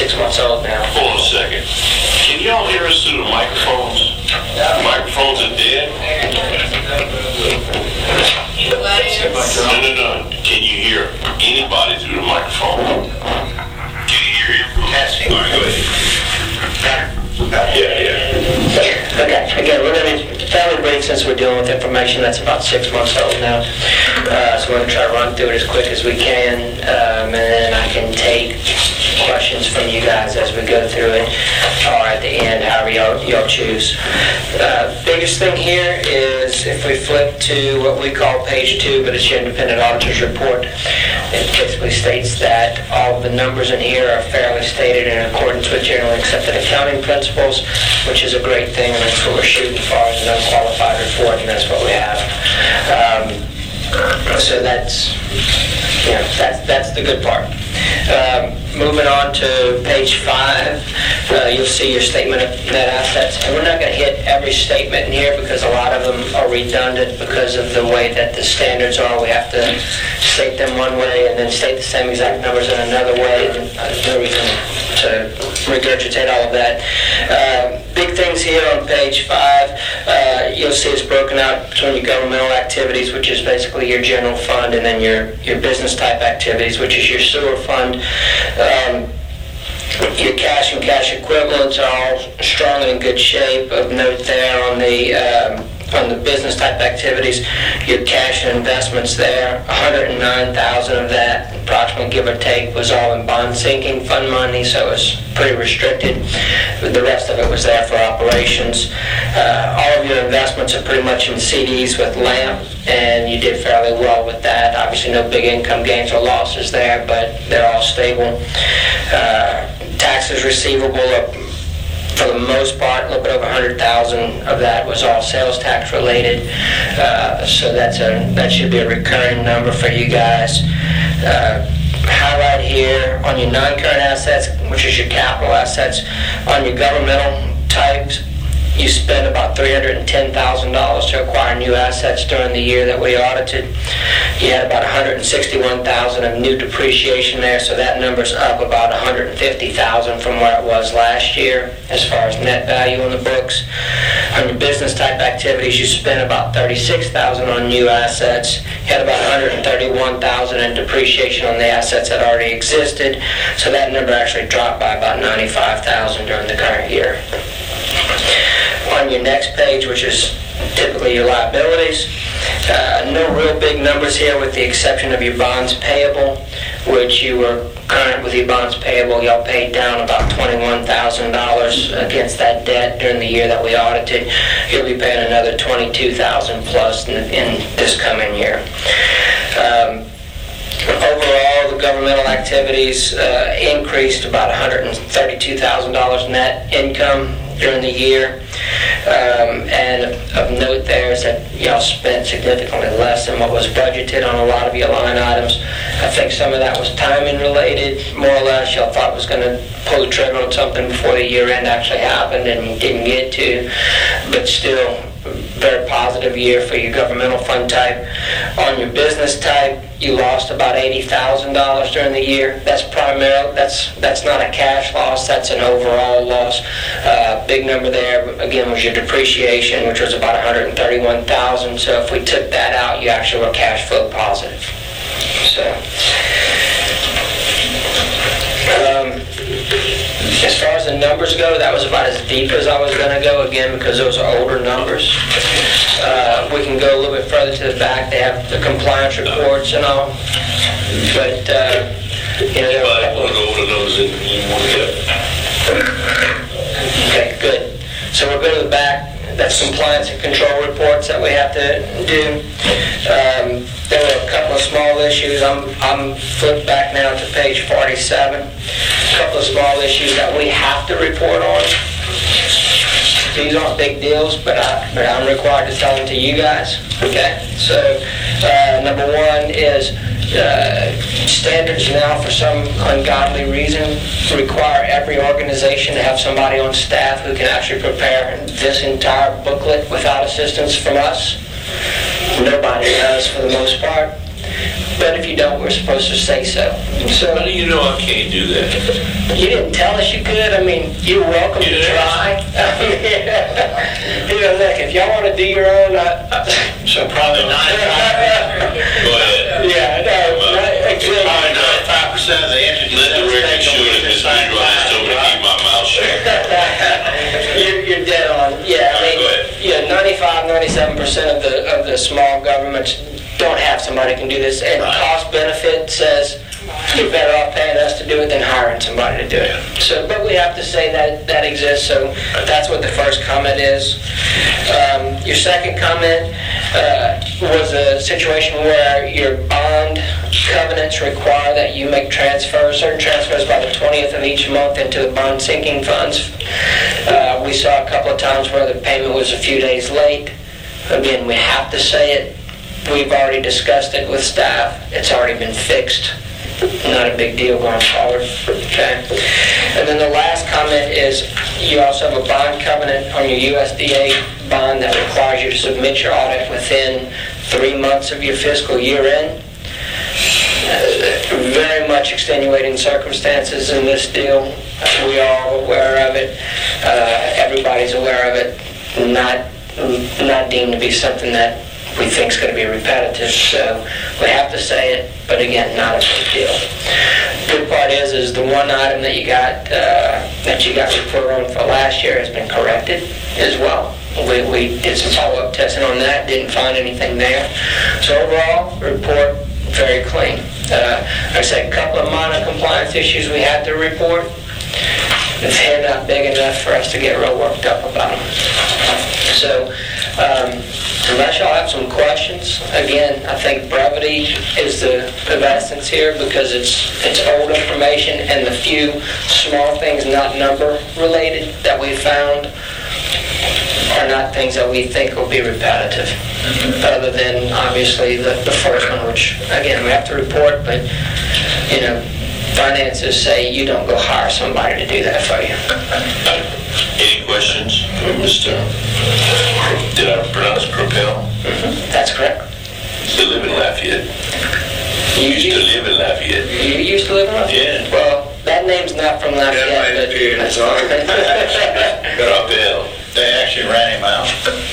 6 months old now. Hold on a second. Can y'all hear us through the microphones? The microphones are dead? No. Can you hear anybody through the microphone? Can you hear him? Testing. All right, go ahead. Yeah. Okay, again, we're going to be fairly brief since we're dealing with information that's about 6 months old now. So we're going to try to run through it as quick as we can, and then I can take questions from you guys as we go through it, or at the end, however y'all choose. Biggest thing here is if we flip to what we call page 2, but it's your independent auditor's report, it basically states that all of the numbers in here are fairly stated in accordance with generally accepted accounting principles, which is a great thing, and that's what we're shooting for, is an unqualified report, and that's what we have. So that's the good part. Moving on to page 5, you'll see your statement of net assets. And we're not going to hit every statement in here because a lot of them are redundant because of the way that the standards are. We have to state them one way and then state the same exact numbers in another way. And there's no reason to regurgitate all of that. Big things here on page 5, you'll see it's broken out between your governmental activities, which is basically your general fund, and then your business type activities, which is your sewer fund. Your cash and cash equivalents are all strong and in good shape. Of note there on the business type activities, your cash and investments there, 109,000 of that, approximately give or take, was all in bond sinking fund money, so it was pretty restricted. The rest of it was there for operations. All of your investments are pretty much in CDs with LAMP, and you did fairly well with that. Obviously no big income gains or losses there, but they're all stable. Taxes receivable up, for the most part, a little bit over 100,000 of that was all sales tax related. So that should be a recurring number for you guys. Highlight here on your non-current assets, which is your capital assets, on your governmental types, you spent about $310,000 to acquire new assets during the year that we audited. You had about $161,000 of new depreciation there, so that number's up about $150,000 from where it was last year as far as net value on the books. On your business type activities, you spent about $36,000 on new assets. You had about $131,000 in depreciation on the assets that already existed, so that number actually dropped by about $95,000 during the current year. On your next page, which is typically your liabilities, no real big numbers here with the exception of your bonds payable, which you were current with your bonds payable. Y'all paid down about $21,000 against that debt during the year that we audited. You'll be paying another $22,000 plus in this coming year. Overall, the governmental activities increased about $132,000 net income during the year. And of note there is that y'all spent significantly less than what was budgeted on a lot of your line items. I think some of that was timing related, more or less. Y'all thought was going to pull the trigger on something before the year end actually happened and didn't get to, but still very positive year for your governmental fund type. On your business type, you lost about $80,000 during the year. That's not a cash loss, that's an overall loss. Big number there, again, was your depreciation, which was about $131,000. So if we took that out, you actually were cash flow positive. So, as far as the numbers go, that was about as deep as I was going to go, again, because those are older numbers. We can go a little bit further to the back. They have the compliance reports and all. But, Anybody want to go over the numbers that you want to get? Okay, good. So we'll go to the back. That's compliance and control reports that we have to do. There were a couple of small issues. I'm flipped back now to page 47. A couple of small issues that we have to report on. These aren't big deals, but I'm required to tell them to you guys. Okay? So number one is standards now, for some ungodly reason, require every organization to have somebody on staff who can actually prepare this entire booklet without assistance from us. Nobody does, for the most part. but if you don't, we're supposed to say so. How do you know I can't do that? You didn't tell us you could. I mean, you're welcome to try. Look, if y'all want to do your own, So probably 95%. Go ahead. yeah, no, exactly. Probably 95% of the entities. Let the record show that Mr. Usual just told me to keep my mouth shut. You're dead on. Yeah, I mean, Go ahead. yeah, 97% of the small governments don't have somebody who can do this, and cost benefit says you're better off paying us to do it than hiring somebody to do it. So, but we have to say that exists. So that's what the first comment is. Your second comment was a situation where your bond covenants require that you make certain transfers by the 20th of each month into the bond sinking funds. We saw a couple of times where the payment was a few days late. Again, we have to say it. We've already discussed it with staff. It's already been fixed. Not a big deal going forward. Okay. And then the last comment is you also have a bond covenant on your USDA bond that requires you to submit your audit within 3 months of your fiscal year end. Very much extenuating circumstances in this deal. We are all aware of it. Everybody's aware of it. Not deemed to be something that we think is going to be repetitive, so we have to say it, but again, not a big deal. Good part is the one item that you got report on for last year has been corrected as well. We did some follow-up testing on that, didn't find anything there. So overall, report very clean. I said a couple of minor compliance issues we had to report. They're not big enough for us to get real worked up about them. So, unless y'all have some questions, again, I think brevity is of essence here because it's old information and the few small things not number related that we found are not things that we think will be repetitive. Other than obviously the first one, which again we have to report, but finances say you don't go hire somebody to do that for you. Any questions for Mr. Did I pronounce Crapel? That's correct. Used to live in Lafayette. You used to live in Lafayette. You used to live in Lafayette? Yeah. Well, that name's not from Lafayette. Crapel. They actually ran him out.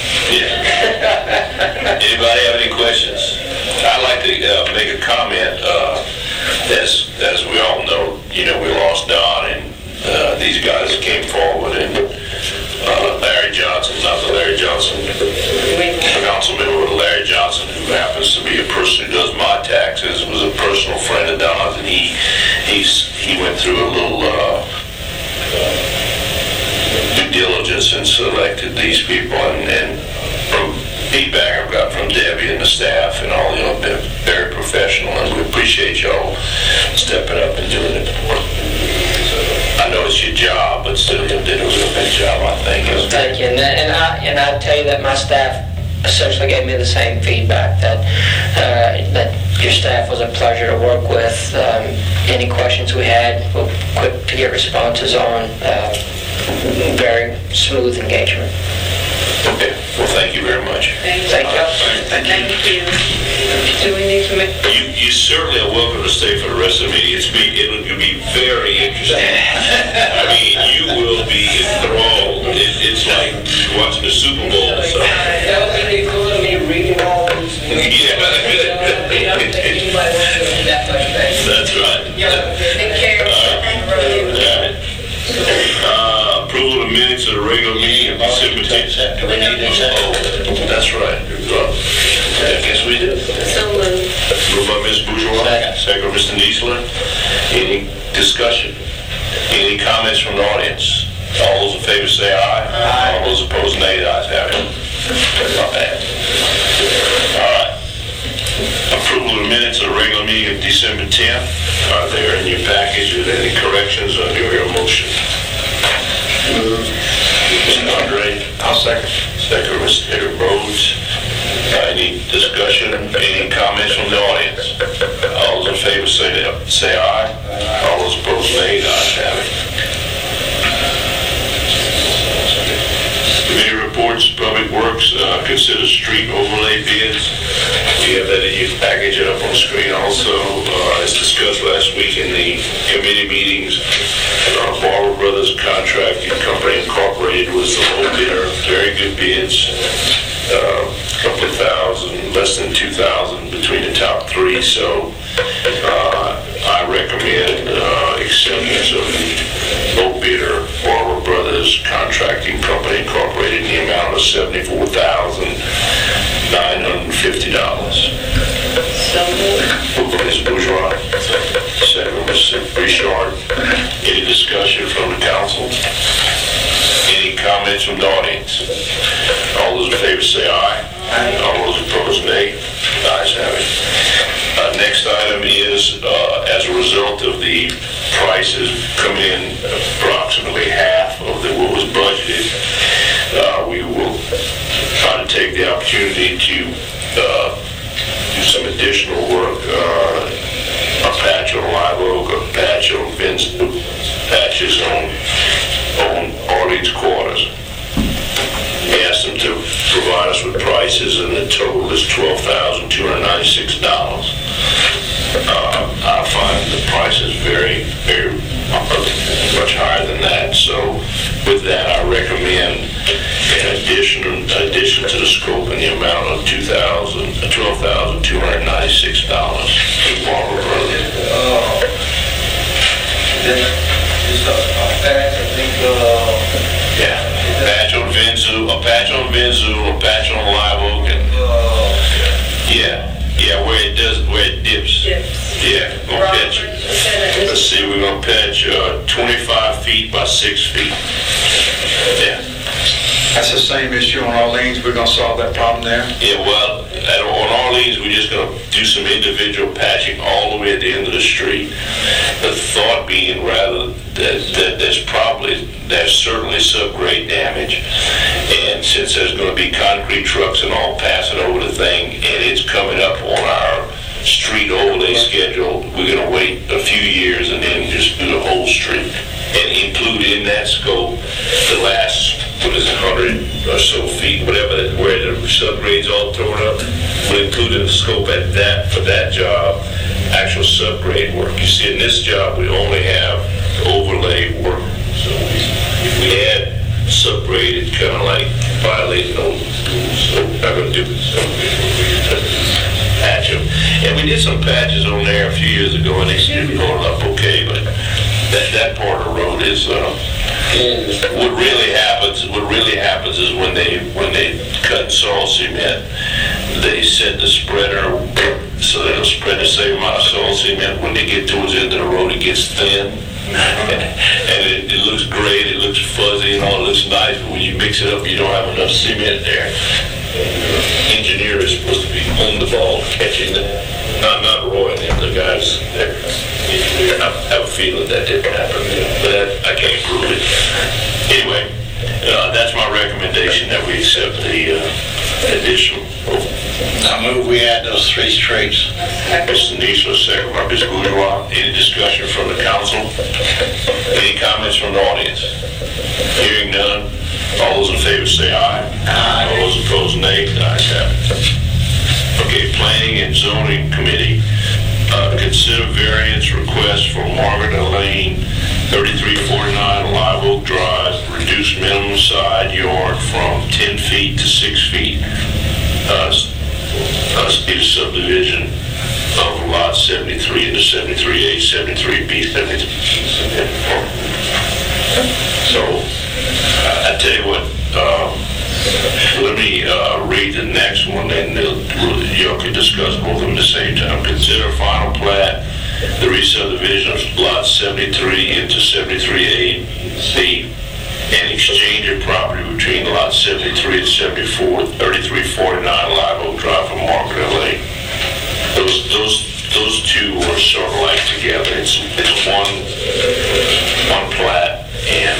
Yeah. Anybody have any questions? I'd like to make a comment. As we all know, we lost Don, and these guys came forward, and Larry Johnson, not the Larry Johnson, Councilman Larry Johnson, who happens to be a person who does my taxes, was a personal friend of Don's, and he went through a little due diligence and selected these people, and from feedback I've got from Debbie and the staff and all, they're very professional, and we appreciate y'all stepping up and doing it. I know it's your job, but still you did a real good job, I think. Thank you, and I tell you that my staff essentially gave me the same feedback that your staff was a pleasure to work with. Any questions we had, we're quick to get responses on. Very smooth engagement. Okay, well, thank you very much. Thank you. Thank you. Do we need to make... You certainly are welcome to stay for the rest of the meeting. It'll be very interesting. I mean, you will be enthralled. It's like watching the Super Bowl. So. Me reading all these. Yeah. That's right. Take care. Approval of minutes of the regular meeting of December 10th. Do we need to accept? Oh, that's right. I guess we do. So moved. Moved by Ms. Bourgeois. Second by Mr. Niesler. Any discussion? Any comments from the audience? All those in favor say aye. Aye. All those opposed, nay. The ayes have it. Not bad. All right. Approval of the minutes of the regular meeting of December 10th. Are there in your package with any corrections or your motion? Mr. Andre? I'll second. Second, Mr. Rhodes. Any discussion? Any comments from the audience? All those in favor say aye. All those opposed, nay. The ayes have it. Committee report reports, Public Works, consider street overlay bids. You have that in your package up on the screen also. As discussed last week in the committee meetings, Barber Brothers Contracting Company Incorporated was the low bidder. Very good bids. A couple of thousand, less than 2,000 between the top three. So I recommend acceptance of the low bidder, Barber Brothers Contracting Company Incorporated, in the amount of $74,950. So moved. Ms. Bourgeois, second Ms. Richard. Any discussion from the council? Any comments from the audience? All those in favor say aye. Aye. All those opposed, nay. Ayes have it. Next item is, as a result of the prices come in approximately half of what was budgeted, we will try to take the opportunity to do some additional work, a patch on Live Oak, a patch on patches on Orleans Quarters. We asked them to provide us with prices, and the total is $12,296. I find the prices very, very much higher than that. So with that, I recommend an addition to the scope in the amount of $12,296 to Barber Brothers. Yeah, patch on Vinzu, a patch on Live Oak, and where it dips. Yeah, we're gonna patch. Let's see, we're gonna patch 25 feet by 6 feet. Yeah. That's the same issue on Orleans. We're going to solve that problem there. Yeah, well, on Orleans, we're just going to do some individual patching all the way at the end of the street. The thought being rather that there's certainly subgrade damage. And since there's going to be concrete trucks and all passing over the thing, and it's coming up on our street overlay schedule, we're going to wait a few years and then just do the whole street. And include in that scope the last, 100 or so feet, whatever, where the subgrades all torn up, we'll include in the scope for that job, actual subgrade work. You see, in this job, we only have overlay work. So if we add subgrade, it's kind of like violating those rules. So we're not going to do it. So we're patch them. And we did some patches on there a few years ago, and they seem to be going up okay, but that part of the road is what really happens is when they cut soil cement, they set the spreader so that it'll spread the same amount of soil cement. When they get towards the end of the road, it gets thin, and it looks great, it looks fuzzy and all, it looks nice, but when you mix it up, you don't have enough cement there. The engineer is supposed to be on the ball catching it, not Roy and the guys there. I have a feeling that didn't happen, but I can't prove it. Anyway, that's my recommendation, that we accept the additional. I move we add those 3 streets. Mr. Nisler, second by Ms. Bourgeois. Any discussion from the council? Any comments from the audience? Hearing none. All those in favor say aye. Aye. All those opposed, nay. The ayes have it. Okay, Planning and Zoning Committee. Consider variance request for Margaret Lane, 3349 Live Oak Drive, reduced minimum side yard from 10 feet to 6 feet. Speed of subdivision of lot 73 into 73A, 73B, 73C. So, I tell you what, let me read the next one, and y'all can discuss both of them at the same time. Consider final plat, the re-subdivision of lot 73 into 73A, and exchange of property between lot 73 and 74, 3349 Live Oak Drive from Margaret Lane. Those two are sort of like together. It's one plat and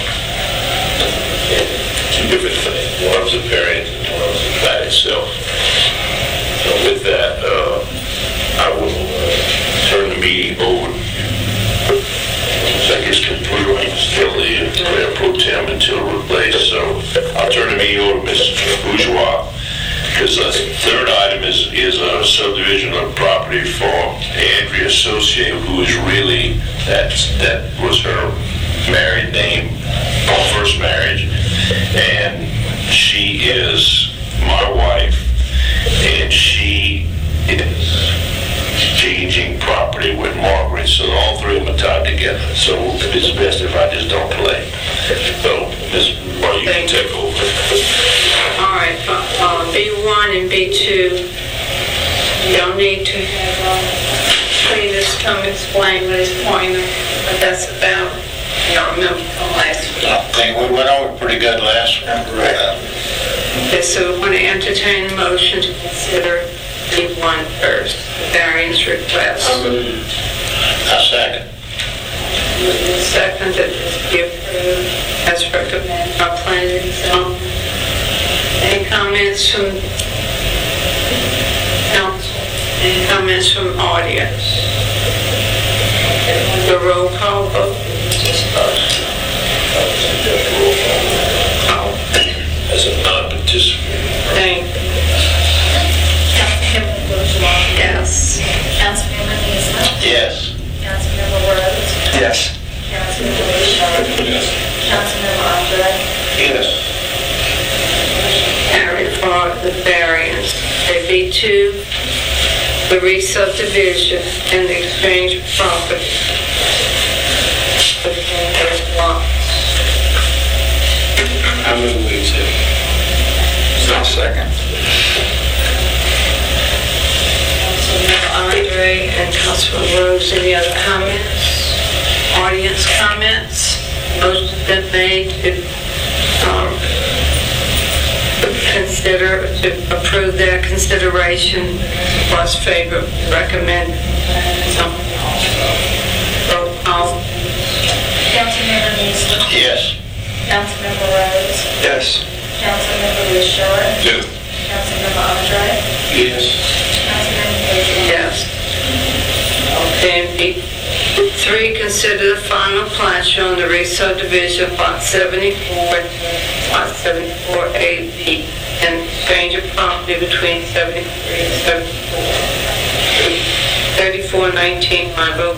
two different things. One's a variance and one's a plat itself. So with that, I will turn the meeting over. So I guess we're going to still the Mayor Pro Tem until replaced. So I'll turn the meeting over to Ms. Bourgeois, because the third item is a subdivision of property for Andrea Associate, who is really, that was her married name, first marriage, and she is my wife, and she is changing property with Margaret, so all three of them are tied together. So it's best if I just don't play. So, Ms. Well, you can take over. All right, B1 and B2, you'll need to have cleaners come explain what his point what that's about. I don't remember from last week. I think we went over pretty good last week. Okay, so we're going to entertain a motion to consider B1 first, the variance request. I second. Second, that this be approved as recommended by planning and zoning. Any comments from council? Any comments from audience? The roll call vote. As a non-participant. Thank you. Councilmember Bourgeois. Yes. Councilmember Nielsen. Yes. Councilmember Rhodes. Yes. Councilmember Richard. Yes. Councilmember Andre. Yes. Carried for the variance. B2, the re-subdivision and the exchange of property between those lots. I move we accept. I'll second. Councilmember Andre and Councilman Rose, any other comments? Audience comments? Motion been made to consider, to approve their consideration. Was favor, recommend. Roll call. Councilmember Nielsen. Yes. Councilmember Rhodes. Yes. Councilmember Richard. Yes. Councilmember Andre. Yes. Councilmember Bourgeois. Yes. Okay, and B3, consider the final plat showing the re-subdivision of lot 74, lot 74A, and exchange of property between 73 and 74. 3419 Monroe.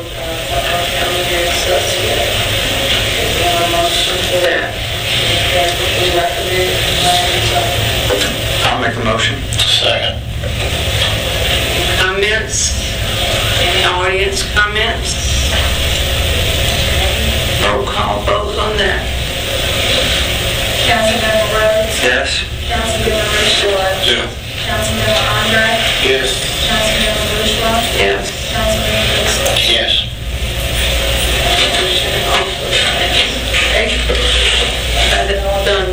I'll make a motion. Second. Comments? Any audience comments? Roll call vote on that. Councilmember Rhodes. Yes. Councilmember Richard. Yes. Councilmember Andre. Yes. Councilmember Bourgeois. Yes. Councilmember Nielsen. Yes. Got it all done.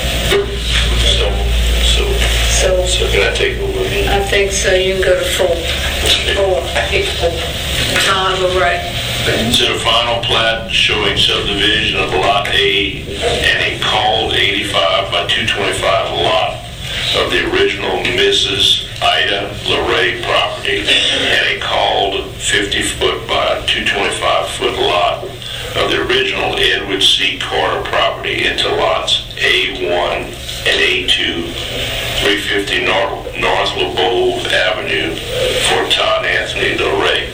So can I take over again? I think so. You can go to 4. 4. Todd, right. Consider final plat showing subdivision of Lot A and a called 85 by 225 lot of the original Mrs. Ida LeRae property and a called 50-foot by 225-foot lot of the original Edward C. Carter property into lots A1 and A2, 350 North LeBeau Avenue for Todd Anthony LeRae.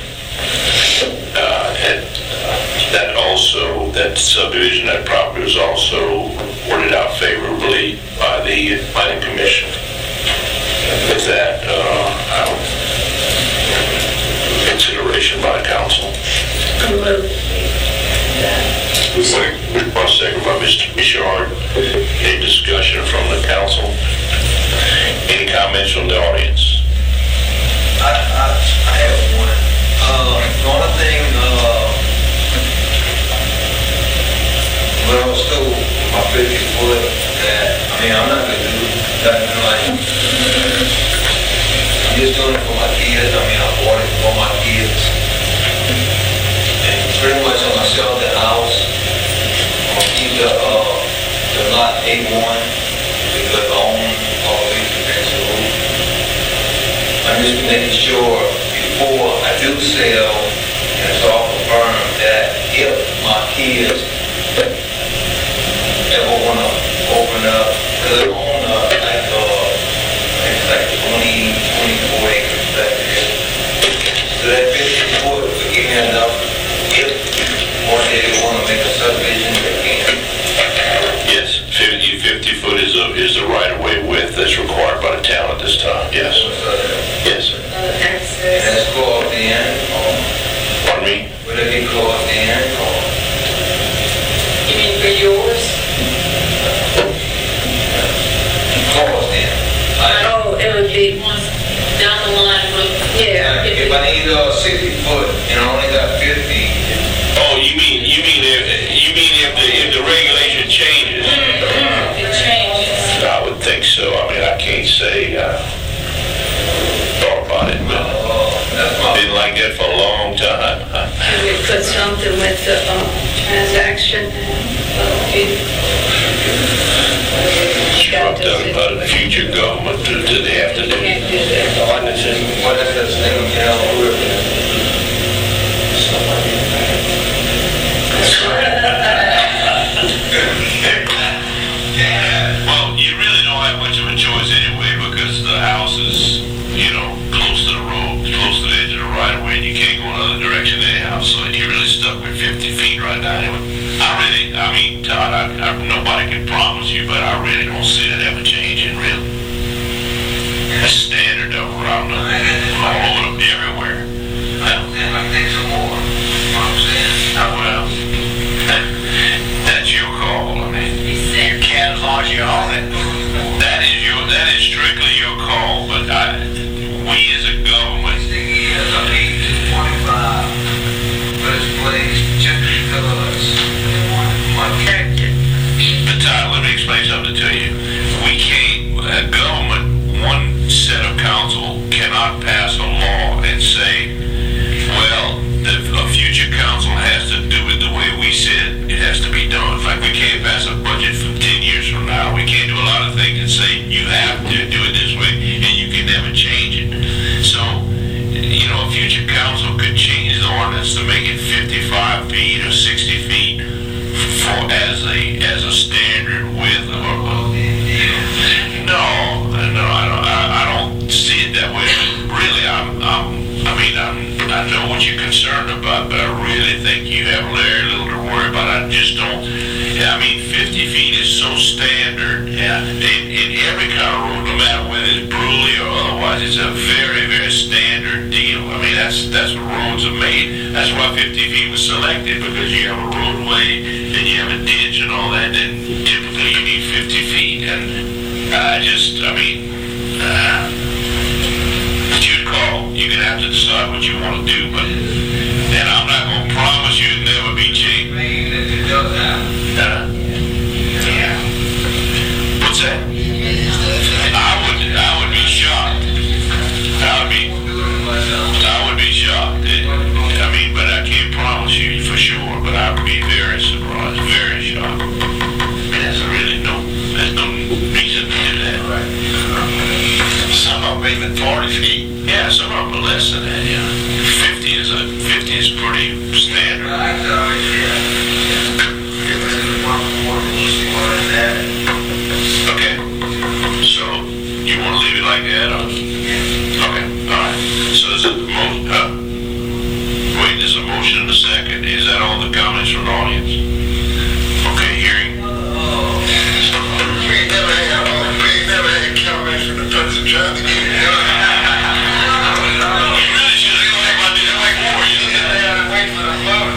That subdivision, that property was also worded out favorably by the planning commission. With that, consideration by the council. Second by Mr. Richard. Any discussion from the council? Any comments from the audience? I have one. The only thing, well, still my 50 foot that, I'm not gonna do nothing like, I'm just doing it for my kids. I bought it for my kids. And pretty much when I sell the house, I'm gonna keep the lot A1 because I own all these things. I'm just making sure before I do sell, and it's all confirmed that if my kids ever want to open up, because Because I own, like 24 acres back there. So that 50 foot would give me enough, if one day they want to make a subdivision, they can. Yes, 50 foot is the right-of-way width that's required by the town at this time, yes. Yes, sir. And Access. that's closed in, or Pardon me? would it be closed in, or? You mean for yours? Closed in. Oh, it would be down the line, yeah. If I need 60 foot and I only got 50, Oh, you mean if the regulation changes? It changes. I would think so. I mean, I can't say, thought about it, but that's my. been like that for a long time. Can we put something with the transaction? Struck down by the future government, do they have to do? Can't do that. Ordinances. What is this thing, you know, Well, you really don't have much of a choice anyway, because the house is, close to the road, close to the edge of the right of way, and you can't go another direction anyhow, so you're really stuck with 50 feet right now anyway. Todd, nobody can promise you, but I really don't see it ever changing, really. That's standard around all over, everywhere. I think some more. I'm saying. Well, that's your call. I mean, you can as long as you own it. That is strictly your call. But we as a government, I need 25 for this place just because my character. but Todd, let me explain something to you. We can't. A government, one set of council cannot pass a law and say, well, a future council has to do it the way we said it has to be done. Like, we can't pass a budget from 10 years from now. We can't do a lot of things and say, you have to do it this way, and you can never change it. So, a future council could change the ordinance to make it 55 feet or 60 feet as a standard width I don't see it that way. Really, I know what you're concerned about, but I really think you have very little to worry about. I just don't. 50 feet is so standard, in every kind of road, no matter whether it's Bruley or otherwise. It's a very, very standard deal. That's what roads are made. That's why 50 feet was selected, because you have a roadway and you have a ditch and all that, and typically you need 50 feet. And it's your call. You're going to have to decide what you want to do, and I'm not going to promise you it'll never be changed. It does happen. Yeah. What's that? I would be shocked. I would be shocked. But I can't promise you for sure, but I would be very surprised, very shocked. There's no reason to do that. Some of them even 40 feet. Yeah, some of them are less than that, yeah. 50 is pretty standard. Okay. So, you want to leave it like that, or? Okay, all right. So there's there's a motion and a second. Is that all the comments from the audience? Okay, hearing. We never had comments from the person trying to get it done. You really should have gone like I did like more, Wait for the vote.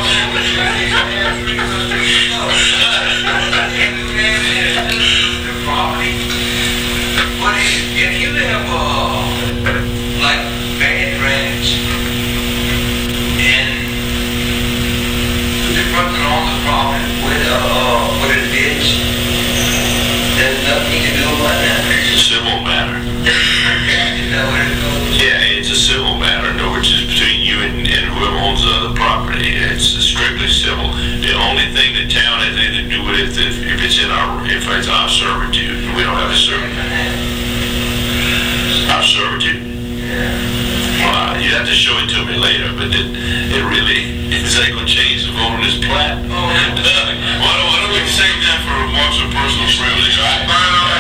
If you have like bad drainage and they're working on the problem with a ditch, there's nothing you can do about that. It's a civil matter. Is that what it goes? Yeah, it's a civil matter. In other words, it's between you and whoever owns the property. It's strictly civil. The only thing the town has anything to do with it if it's our servitude. We don't have a servitude. Our servitude. Well, you have to show it to me later, but it really is ain't gonna change the vote on this plat. Why don't we save that for remarks of personal privilege? All right?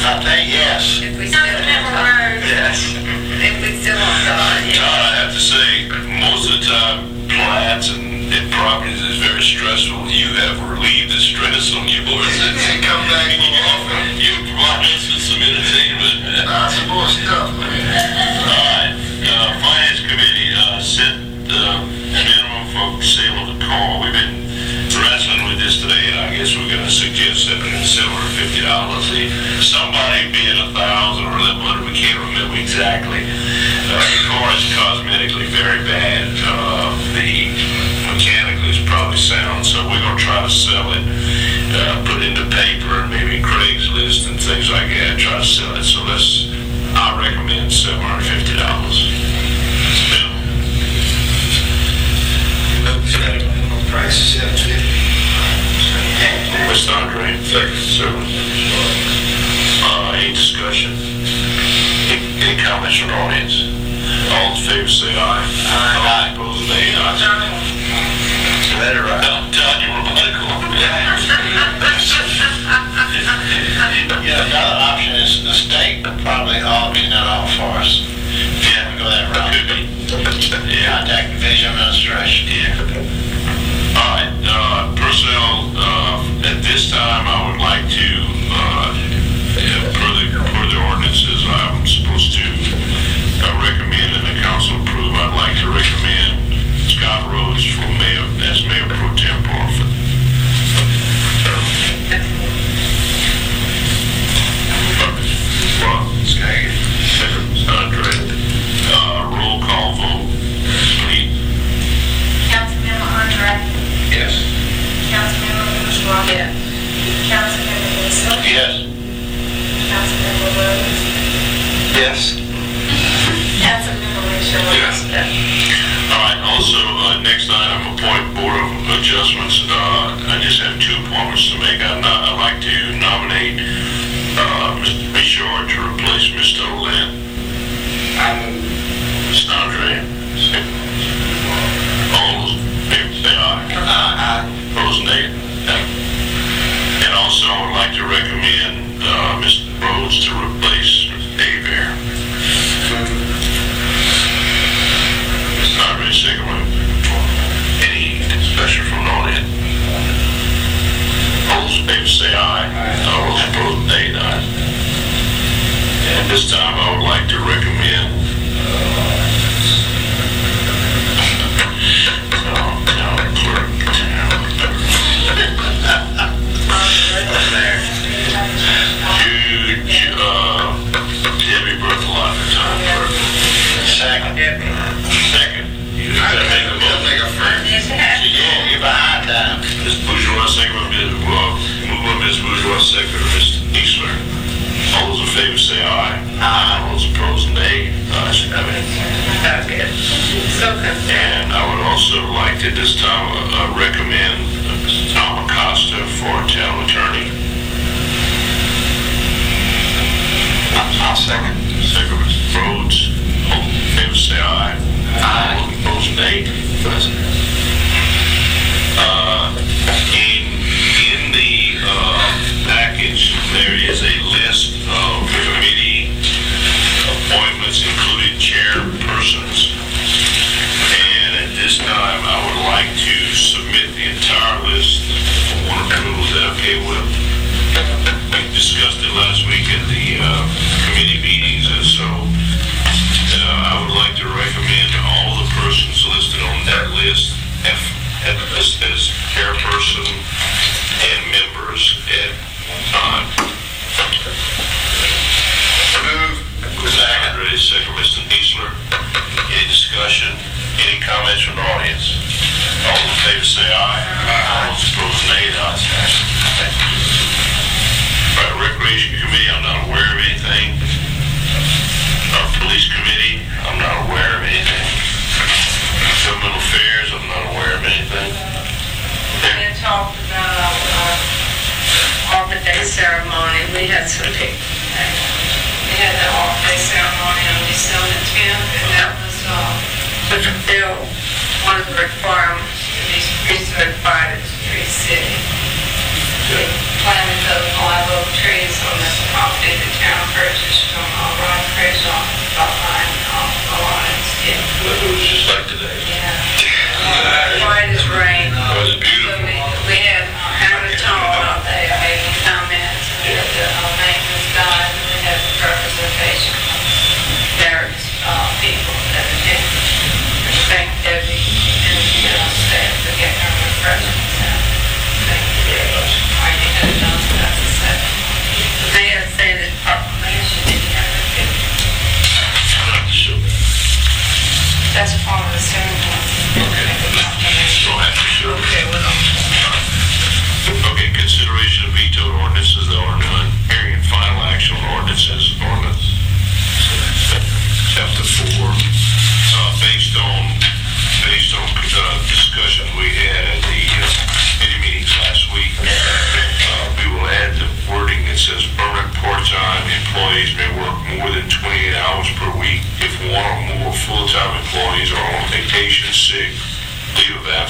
I think yes. If we still want Yes. if we still want Don, yeah. Todd, I have to say, most of the time, plats and properties is very stressful. You have relieved the stress on yours. They come back more often. You provide us with some entertainment. Nah, some more stuff, man. Alright, Finance Committee, set the minimum for sale of the car. We've been wrestling with this today, and I guess we're gonna suggest $750. Somebody bid 1,000 or 1,100, we can't remember exactly. The car is cosmetically very bad. The mechanically is probably sound, so we're gonna try to sell it, put it into paper, maybe Craigslist and things like that, try to sell it. So I recommend $750. Price is Mr. Andre, second. Any discussion? Any comments from the audience? All in favor say aye. Aye. Opposed, nay. better, right? Todd, you were political. Yeah, another option is the state would probably auction it off for us. Yeah, Go that route. could be. Yeah. Contact Division Administration. Yeah. All right, personnel, at this time, I would like to, per the ordinances, I'm supposed to recommend and the council approve, I'd like to recommend Scott Rhodes for mayor, as mayor pro tempore. Skagit. Andre, roll call vote, please. Councilmember Andre, Yes. Councilmember Bourgeois. Yes. Councilmember Nielsen. Yes. Councilmember Rhodes. Yes. Councilmember Mitchell. All right, also, next item, appoint Board of Adjustments. I just have two appointments to make. I'd like to nominate Mr. Bishard to replace Mr. Lynn. Mr. Andre, second. All those in favor say aye. Opposed, nay. And also, I would like to recommend Mr. Rhodes to replace Dave Air. Mr. Andre, second one. Any discussion from the audience? All those in favor say aye. All those opposed, nay. And this time, I would like to recommend Debbie Berthelot, town clerk. Second. Second. You gotta make a motion. Yeah, you're behind time. Ms. Bourgeois, second by Ms. Move by Ms. Bourgeois, second by Mr. Eastler. All those in favor say aye. Aye. All those opposed, nay. Ayes have it. Okay. So concerned. And I would also like to this time recommend Tom Acosta for town attorney. I'll second. Second, Mr. Rhodes. All in favor say aye. Aye. All opposed, nay. In the package, there is a list of committee appointments, including chairpersons. And at this time, I would like to submit the entire list for one approval. Is that okay, Will? We discussed it last week at the committee meetings, and so I would like to recommend all the persons listed on that list as chairperson and members at one time. Second, ready, second, Mr. Eastler. Any discussion? Any comments from the audience? All in favor say aye. All those opposed, nay. Ayes have it. Right, Recreation Committee, I'm not aware of anything. Police Committee, I'm not aware of anything. Governmental Affairs, I'm not aware of anything. We had talked about our Arbor Day ceremony. We had some people. We had the Arbor Day ceremony on December 10th, and that was fulfill one of the requirements to be pre-certified as a tree city. We planted those live oak trees on this property that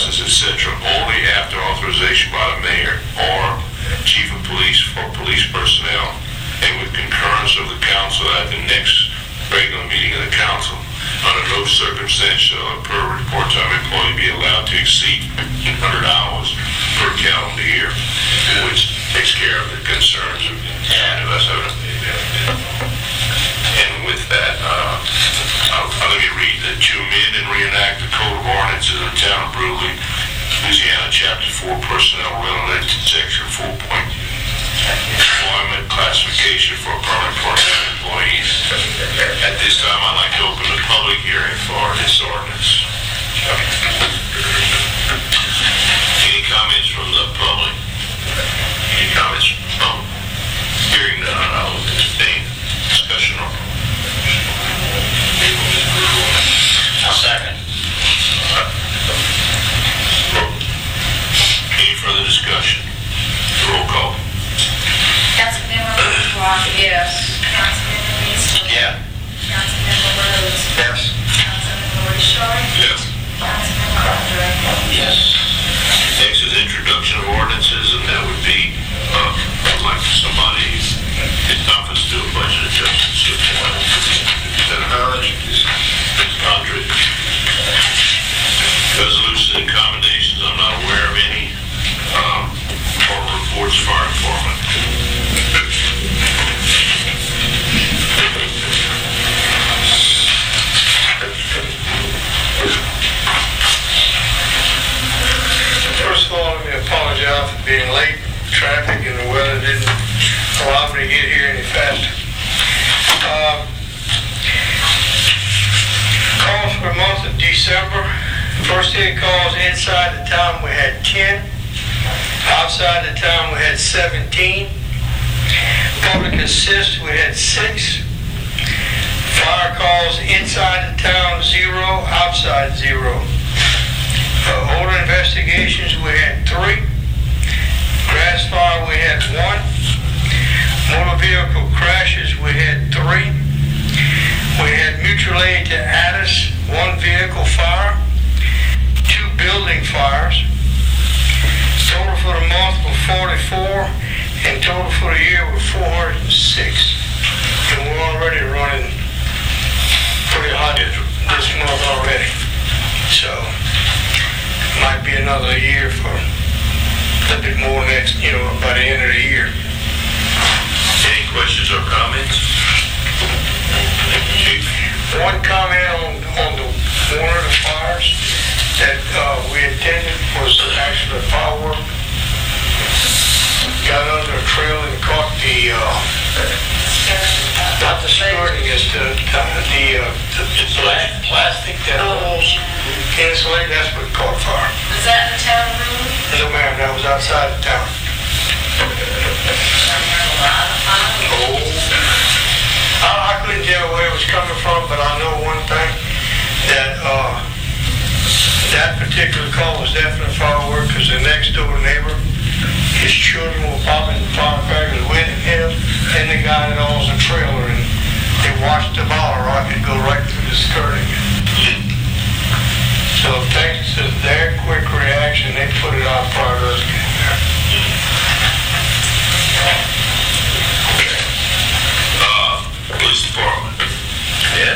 license, etc., only after authorization by the mayor or chief of police for police personnel, and with concurrence of the council at the next regular meeting of the council. Under no circumstance shall a per report time employee be allowed to exceed 100 hours per calendar year, which takes care of the concerns of us. And with that, let me read that to amend and reenact the Code of Ordinances of the Town of Brewley, Louisiana, Chapter 4, Personnel related to Section 4. Employment classification for permanent part-time employees. At this time, I'd like to open the public hearing for this ordinance. Any comments from the public? Any comments from the public? Hearing none, I'll entertain discussion on it. I'll second. Any further discussion? Roll call. Councilmember Rogers? Yes. Councilmember Easter? Yeah. Councilmember Rhodes? Yes. Councilmember Richard? Yes. Councilmember Andre? Yes. Next is introduction of ordinances, and that would be, like somebody in conference to a budget adjustment. So, is that Andre? Resolutions and commendations, I'm not aware of any. Or reports, fire department. First of all, let me apologize for being late. Traffic and the weather didn't allow me to get here any faster. Calls for the month of December. First day calls inside the town, we had 10. Outside the town, we had 17. Public assist, we had 6. Fire calls inside the town, 0. Outside, 0. Odor investigations, we had 3. Grass fire, we had 1. Motor vehicle crashes, we had 3. We had mutual aid to Addis, 1 vehicle fire, 2 building fires. Total for the month was 44, and total for the year was 406. And we're already running pretty hot this month already. So, might be another year for a little bit more next, by the end of the year. Any questions or comments? Chief? One comment on one of the fires that we attended was actually a firework. Got under a trail and caught the, not the skirting, it's the plastic that holds insulate, that's what caught fire. Was that in the town room? No ma'am, that was outside the town. I couldn't tell where it was coming from, but I know one thing, that that particular call was definitely firework, because the next door neighbor, his children were popping firecrackers with him and the guy that owns the trailer, and they watched the bottle rocket go right through the skirting. So thanks to their quick reaction, they put it out prior to us getting there. Police department. Yeah.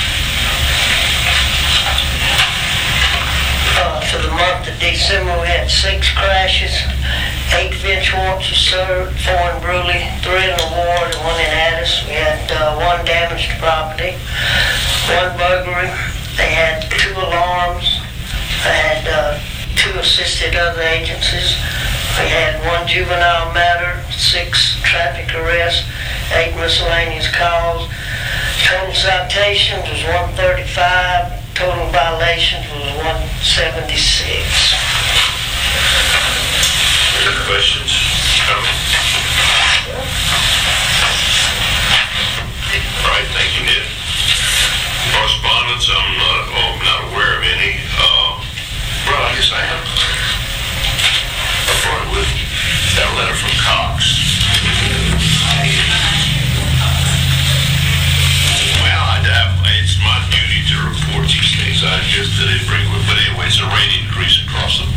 For the month of December, we had 6 crashes, 8 Finch warrants were served, 4 in Brewley, 3 in the ward, and 1 in Addis. We had 1 damaged property, 1 burglary. They had 2 alarms. They had 2 assisted other agencies. We had 1 juvenile matter, 6 traffic arrests, 8 miscellaneous calls. Total citations was 135. Total violations was 176. Any questions? Comments? All right, thank you, Ned. Correspondence, I'm not aware of any. Well, I guess I have. I brought it with me. That letter from Cox. It's my duty to report these things. I just didn't bring it, but anyway, it's a rate increase across the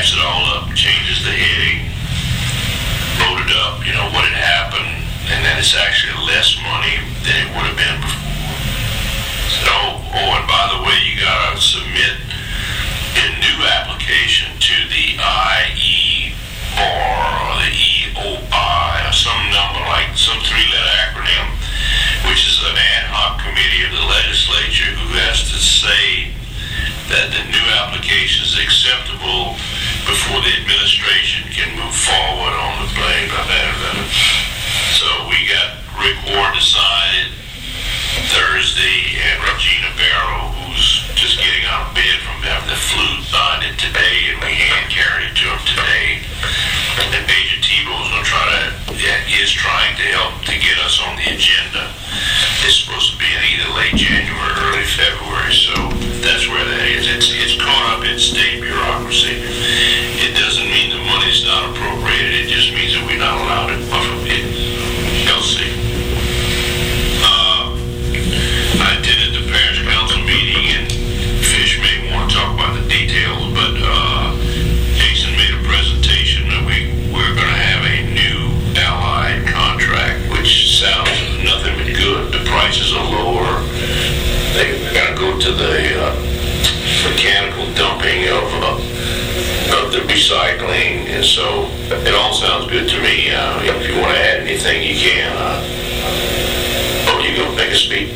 types it all up, changes the heading, loaded up, what had happened, and then it's actually less money than it would have been before. And by the way, you gotta submit a new application to the IER or the EOI or some number, like some three-letter acronym, which is an ad hoc committee of the legislature who has to say that the new application is acceptable before the administration can move forward on the blame. So we got Rick Ward to sign it Thursday, and Regina Barrow, who's just getting out of bed from having the flu, signed it today, and we hand carried it to him today. And Major Tebow's is trying to help to get us on the agenda. It's supposed to be in either late January or early February, so that's where that is. It's caught up in state bureaucracy. It doesn't mean the money's not appropriated, it just means that we're not allowed to buffer it. You'll see. I attended the parish council meeting, and Fish may want to talk about the details, but Jason made a presentation that we're going to have a new allied contract, which sounds nothing but good. The prices are lower. They're going to go to the mechanical dumping of the recycling, and so it all sounds good to me. If you want to add anything, you can. You go make a speech.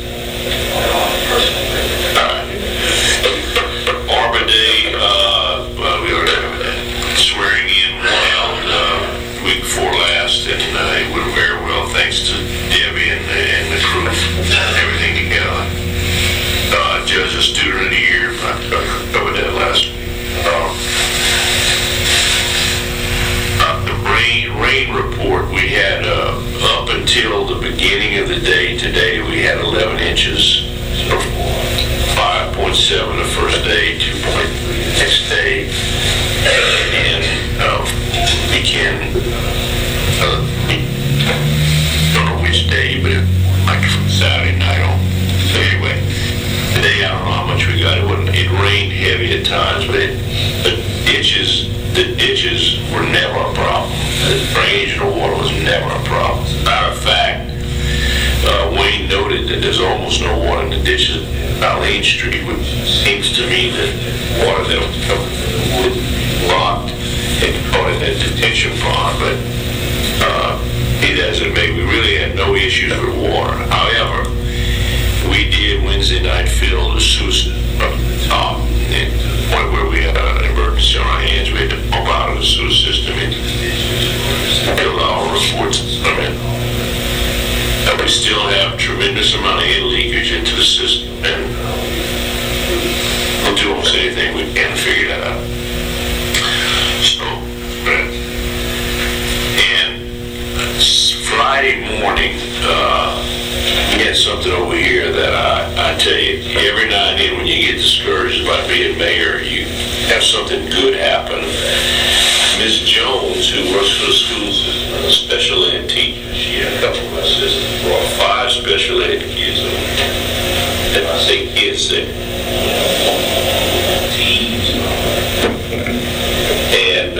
Arbor Day, we were swearing in held week before last, and it went very well thanks to Debbie and the crew, everything together. Judge a student of the year, I covered that last week. The rain report, we had up until the beginning of the day today, we had 11 inches. So 5.7 the first day, 2.3 the next day, and weekend, don't know which day, but like Saturday night on. So anyway, today I don't know how much we got. It rained heavy at times, but the ditches were never a problem. The drainage of the water was never a problem. As a matter of fact, Wayne noted that there's almost no water in the ditches on Lane Street, which seems to me that water that was locked in that detention pond, but be that as it may, we really had no issues with water. However, we did Wednesday night fill the sluice up to the top, and to the point where we had an emergency on our hands. We had to pump out of the sewer system into the ditches until all reports come in. And we still have tremendous amount of air leakage into the system, and we'll do almost anything we can to figure that out. So, and Friday morning, we had something over here that I tell you, every now and then when you get discouraged about being mayor, you have something good happen. Miss Jones, who works for the school system, a special ed teacher, she had a couple of assistants, brought 5 special ed kids over here. And I say kids, they're teens. And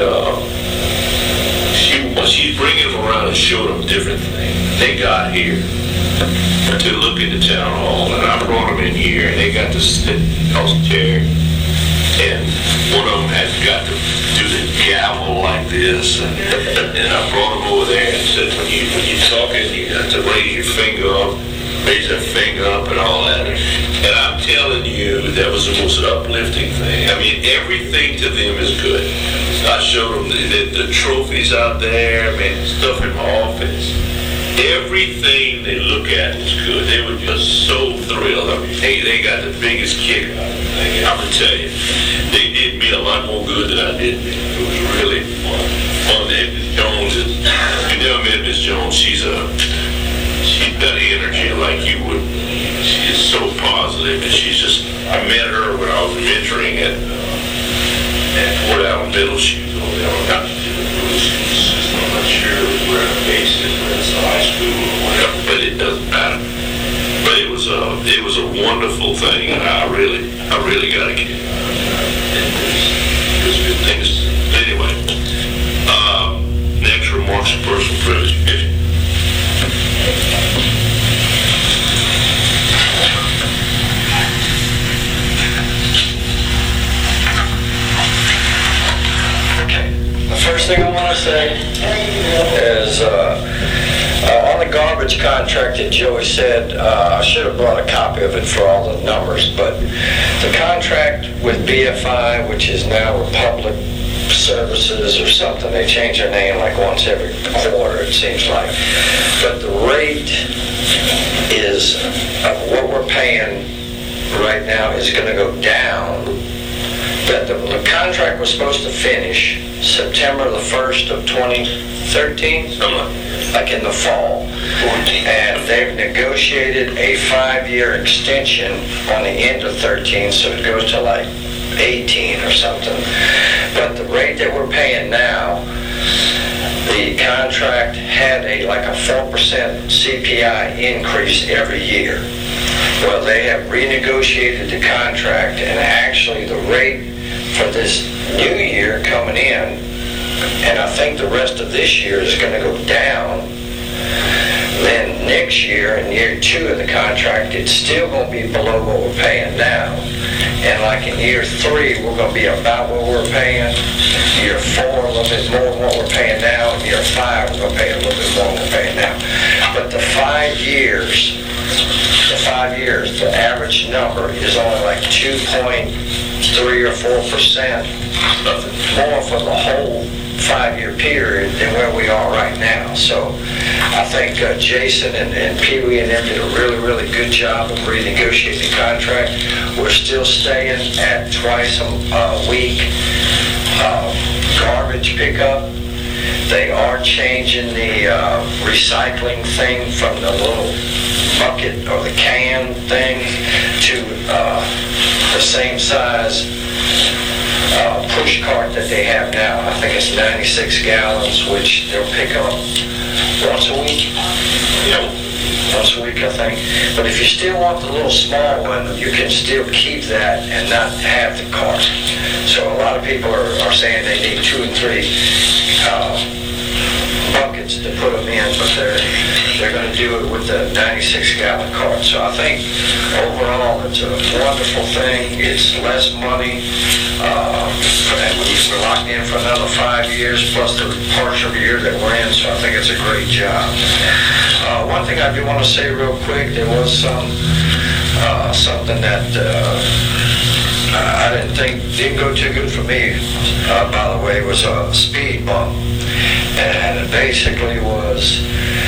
she's bringing them around and showing them different things. They got here to look at the town hall, and I brought them in here, and they got to sit in the chair, and one of them had got to do the gavel like this, and I brought them over there and said, when you're talking, you have to raise your finger up, raise that finger up and all that. And I'm telling you, that was the most uplifting thing. I mean, everything to them is good. I showed them the trophies out there, man, stuff in my office. Everything they look at is good. They were just so thrilled. I mean, they got the biggest kick out of it. I'm going to tell you, they did me a lot more good than I did me. It was really fun. Miss Jones, you never met Miss Jones. She's got energy like you would. She is so positive, and she's just, I met her when I was mentoring at Fort Allen Middle. She was over there. I'm not sure where the base is, whether it's high school or whatever, but it doesn't matter. But it was a wonderful thing, and I really got a kick out of it. It was good things. They remarks or personal privilege. The first thing I want to say is on the garbage contract that Joey said, I should have brought a copy of it for all the numbers, but the contract with BFI, which is now Republic Services or something, they change their name like once every quarter, it seems like, but the rate is of what we're paying right now is going to go down. That the contract was supposed to finish September the 1st of 2013, like in the fall. And they've negotiated a 5-year extension on the end of 13, so it goes to like 18 or something. But the rate that we're paying now, the contract had like a 4% CPI increase every year. Well, they have renegotiated the contract, and actually the rate for this new year coming in, and I think the rest of this year is going to go down. Then next year, in year 2 of the contract, it's still going to be below what we're paying now. And like in year 3, we're going to be about what we're paying. Year 4, a little bit more than what we're paying now. And year 5, we're going to pay a little bit more than we're paying now. But the 5 years, the average number is only like 2.3 or 4% more for the whole 5-year period than where we are right now. So I think Jason and Pee Wee and them did a really, really good job of renegotiating the contract. We're still staying at twice a week garbage pickup. They are changing the recycling thing from the little bucket or the can thing to the same size push cart that they have now. I think it's 96 gallons, which they'll pick up once a week. Once a week, I think. But if you still want the little small one, you can still keep that and not have the cart. So a lot of people are saying they need 2 and 3 buckets to put them in, but they're going to do it with the 96-gallon cart. So I think overall it's a wonderful thing. It's less money, and we're locked in for another 5 years plus the partial year that we're in. So I think it's a great job. One thing I do want to say real quick, there was something that I didn't go too good for me, by the way, was a speed bump. And it basically was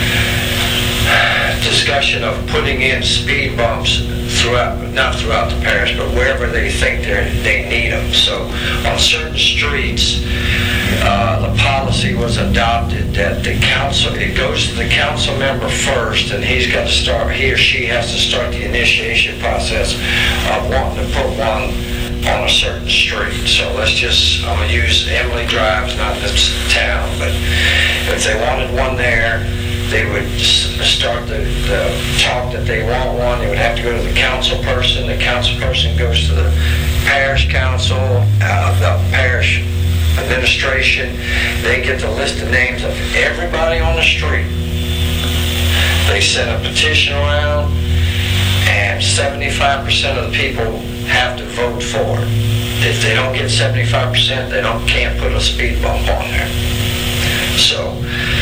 discussion of putting in speed bumps not throughout the parish, but wherever they think they need them. So on certain streets, the policy was adopted that it goes to the council member first, and he or she has to start the initiation process of wanting to put one on a certain street. So I'm going to use Emily Drive, not this town, but if they wanted one there, they would start the talk that they want one. They would have to go to the council person. The council person goes to the parish council, the parish administration. They get the list of names of everybody on the street. They send a petition around, and 75% of the people have to vote for it. If they don't get 75%, they can't put a speed bump on there. So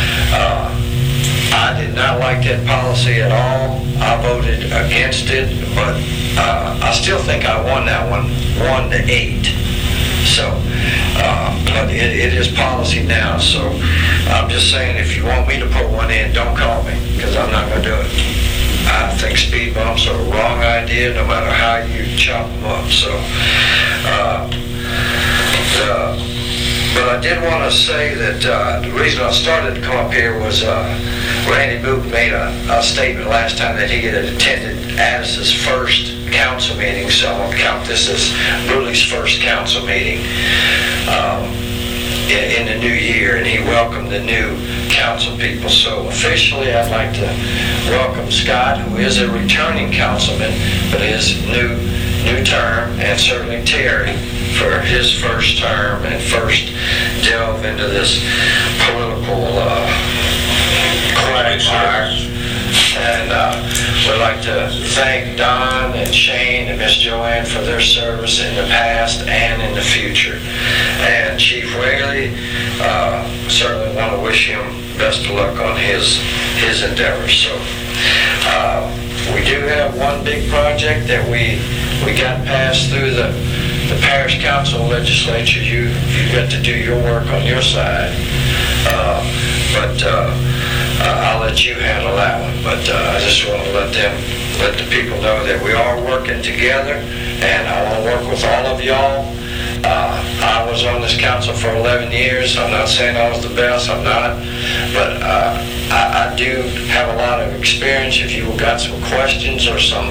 I did not like that policy at all. I voted against it, but I still think I won that one, 1-8. So, but it is policy now. So I'm just saying, if you want me to put one in, don't call me, because I'm not going to do it. I think speed bumps are a wrong idea, no matter how you chop them up. So, but I did want to say that the reason I started to come up here was Randy Mook made a statement last time that he had attended Addis's first council meeting, so I'm going to count this as Bruley's first council meeting. in the new year, and he welcomed the new council people. So officially, I'd like to welcome Scott, who is a returning councilman, but his new term, and certainly Terry for his first term and first delve into this political quagmire. And we'd like to thank Don and Shane and Miss Joanne for their service in the past and in the future. And Chief Whaley, certainly want to wish him best of luck on his endeavors. So we do have one big project that we got passed through the parish council legislature. You've got to do your work on your side. But I'll let you handle that one. But I just want to let the people know that we are working together, and I want to work with all of y'all. I was on this council for 11 years. I'm not saying I was the best, I'm not, but I do have a lot of experience. If you've got some questions or some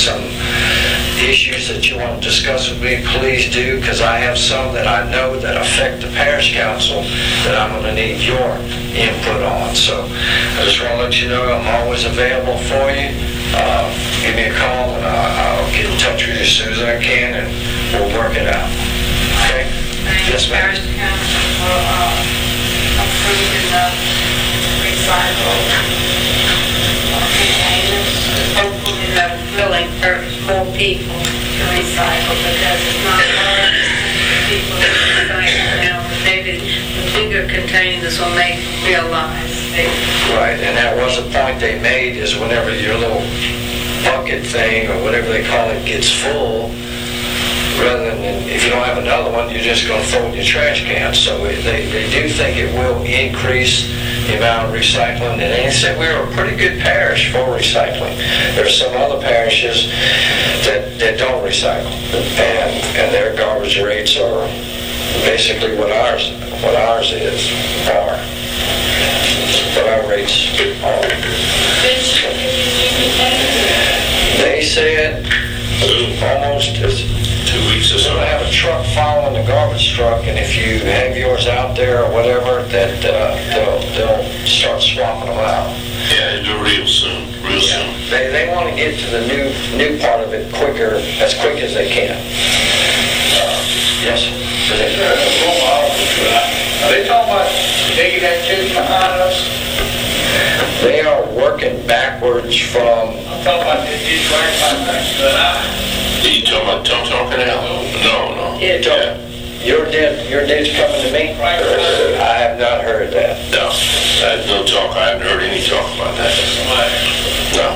issues that you want to discuss with me, please do, because I have some that I know that affect the parish council that I'm going to need your input on. So I just want to let you know I'm always available for you. Give me a call and I'll get in touch with you as soon as I can, and we'll work it out. Okay? Yes, ma'am. Parish council for approving the recycle containers. Hopefully that will encourage more people to recycle, because it's not hard for people to recycle now. Maybe the bigger containers will make them realize. Right, and that was a point they made, is whenever your little bucket thing, or whatever they call it, gets full, rather than, if you don't have another one, you're just going to throw it in your trash can. So they do think it will increase the amount of recycling. And they said we were a pretty good parish for recycling. There's some other parishes that don't recycle, and their garbage rates are basically what ours is, are. What our rates are. They said almost 2 weeks or so. I have a truck following the garbage truck, and if you have yours out there or whatever, that they'll start swapping them out. Yeah, it'll do real soon. They want to get to the new part of it quicker, as quick as they can. Yes. Are they talking about digging that ditch behind us? They are working backwards from. I'm talking about the ditch right behind us. You talking about Tum Canal? No. Yeah. Your ditch coming to me? Right. I have not heard that. No, there's no talk. I haven't heard any talk about that. No.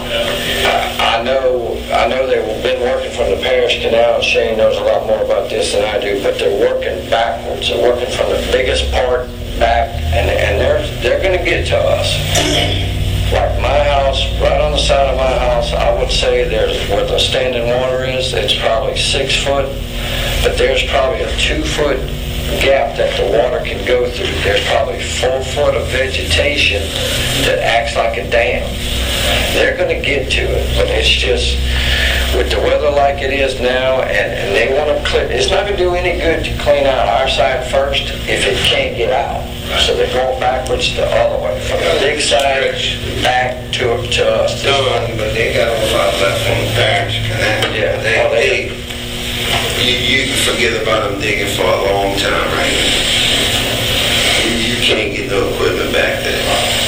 I know they've been working from the parish canal. Shane knows a lot more about this than I do, but they're working backwards. They're working from the biggest part back, and they're going to get to us. Like my house, right on the side of my house, I would say there's where the standing water is, it's probably 6 foot, but there's probably a 2 foot gap that the water can go through. There's probably 4 foot of vegetation that acts like a dam. They're going to get to it, but it's just with the weather like it is now, and they want to clear. It's not going to do any good to clean out our side first if it can't get out. So they're going backwards the other way, from the big side back to us. But they got a lot left on the parish canal. Yeah, you can forget about them digging for a long time right now. You can't get no equipment back there.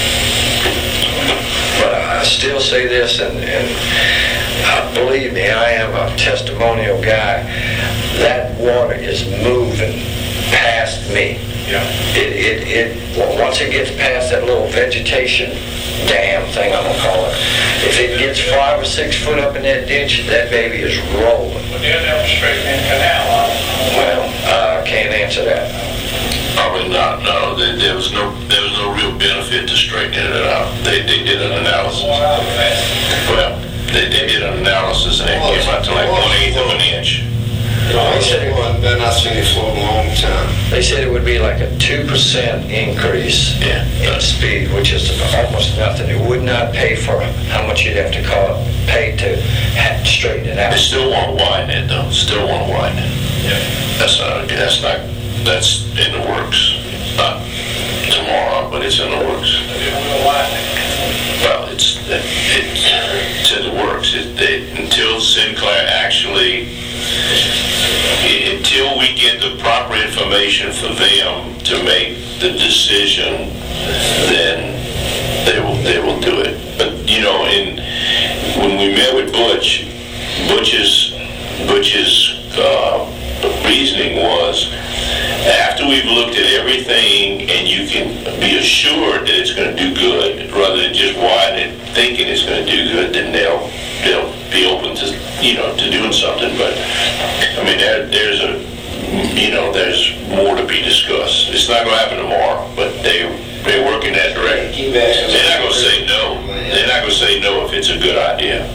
But I still say this, and believe me, I am a testimonial guy. That water is moving past me. Yeah. Once it gets past that little vegetation dam thing, I'm gonna call it. If it gets 5 or 6 foot up in that ditch, that baby is rolling. But they'll never straighten that canal out. Well, I can't answer that. Probably not. No, there was no real benefit to straightening it out. They did an analysis. Well, they did an analysis and it came out to like 1/8 of an inch. They're not seen it for a long time. They said it would be like a 2% increase in speed, which is almost nothing. It would not pay for how much you'd have to pay to straighten it out. They still want to widen it though. Still want to widen it. Yeah. That's in the works. until we get the proper information for them to make the decision, then they will do it. But when we met with Butch's reasoning was, after we've looked at everything and you can be assured that it's going to do good, rather than just widen it thinking it's going to do good, then they'll be open to doing something. But I mean, there's more to be discussed. It's not going to happen tomorrow, but they work in that direction. They're not going to say no. They're not going to say no if it's a good idea.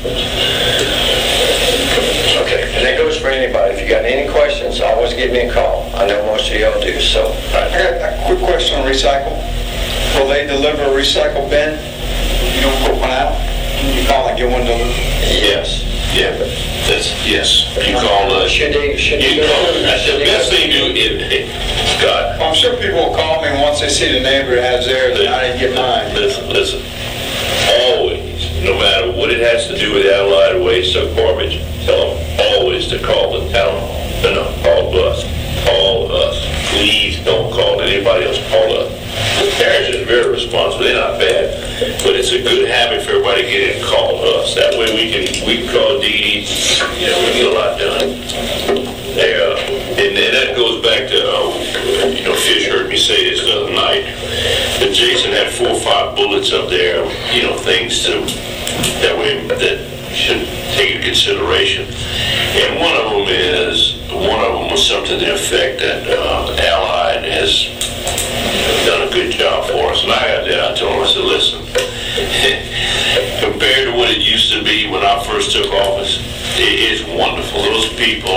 Okay, and that goes for anybody. If you got any questions, always give me a call. I know most of y'all do, so. I got a quick question on recycle. Will they deliver a recycle bin? You don't put one out? You call and get one delivered? Yes. Yeah. Yes. You call the. Should they That's the best thing to do. God. Well, I'm sure people will call me once they see the neighbor has theirs and I didn't get mine. Listen. Always, no matter what it has to do with allied waste or garbage, tell them always to call the town hall. No, call us. Call us. Please don't call anybody else. Call us. The parish is very responsible. They're not bad, but it's a good habit for everybody to get in and call us. That way we can call Dee Dee. We get a lot done. And that goes back to Fish heard me say this the other night. That Jason had 4 or 5 bullets up there. Things that should take into consideration. And one of them was something to the effect that Allied has done a good job for us. And I got there, I told him, I said, listen, compared to what it used to be when I first took office, it is wonderful. Those people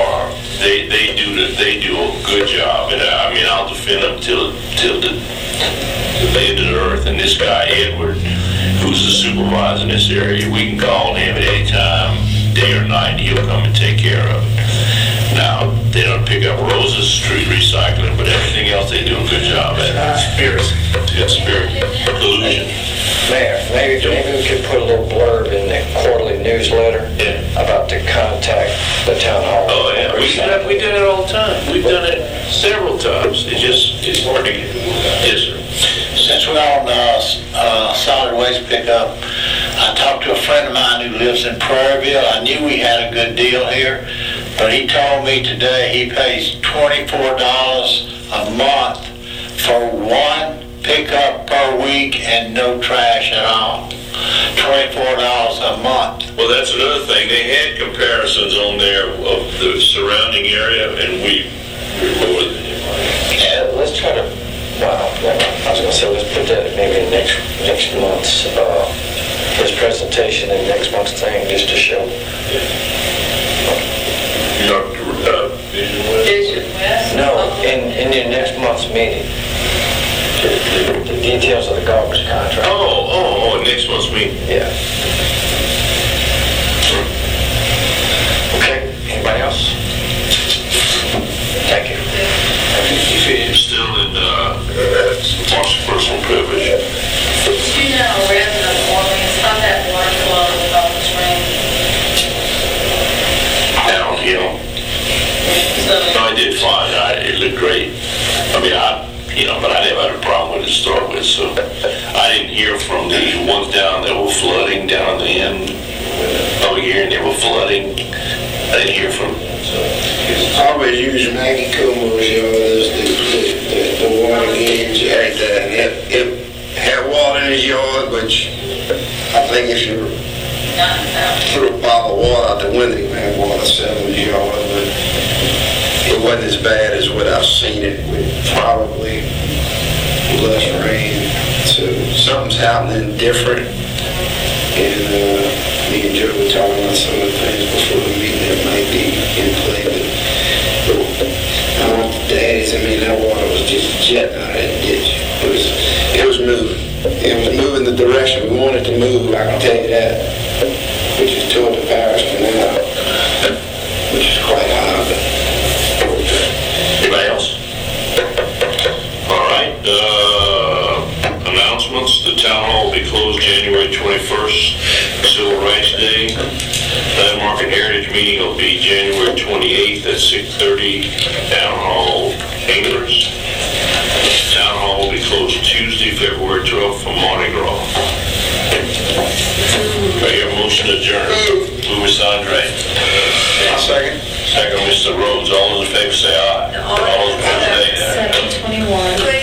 they do a good job. And I mean, I'll defend them till the end of the earth. And this guy, Edward, who's the supervisor in this area, we can call him at any time, day or night, he'll come and take care of it. Now, they don't pick up Rose's street recycling, but everything else they do a good job at. Conspiracy. Collusion. Mayor, maybe we could put a little blurb in the quarterly newsletter about to contact the town hall. Oh, yeah. We do that all the time. We've done it several times. It's hard to get. Yes, sir. Since we're on solid waste pickup, I talked to a friend of mine who lives in Prairieville. I knew we had a good deal here, but he told me today he pays $24 a month for one pickup per week and no trash at all. $24 a month. Well, that's another thing. They had comparisons on there of the surrounding area, and we lower than Yeah, let's try to. Wow, I was going to say let's put that maybe in next month's his presentation and next month's thing just to show. No, in your next month's meeting. The details of the garbage contract. Oh, next month's meeting. Yeah. Okay, anybody else? Thank you. Still in personal privilege. You know, resident of Orleans, how that water flow with all the rain. Downhill. No, I did fine. It looked great. I mean, but I never had a problem with it to start with, so I didn't hear from the ones down that were flooding down the end over here, and they were flooding. I didn't hear from them. I always use Maggie Comer's yard as the water gauge. It had water in his yard, which I think if you threw a bottle of water out the window, you had water selling in his yard, but it wasn't as bad as what I've seen it with probably less rain. So something's happening different. And me and Joe were talking about some of the things before the meeting that might be in play. But I want the daddies, that water was just jetting out of that ditch. It was moving. It was moving the direction we wanted to move, I can tell you that. Which is toward the parish canal, which is quite high. Anybody else? All right. Announcements. The town hall will be closed January 21st, Civil Rights Day. Landmark and Heritage meeting will be January 28th at 6:30, Town Hall, Chambers. Town Hall will be closed Tuesday, February 12th for Mardi Gras. Do I hear a motion to adjourn? Move, Mr. Andre. Second. Second, Mr. Rhodes. All those in favor say aye. All those opposed, nay. 7:21.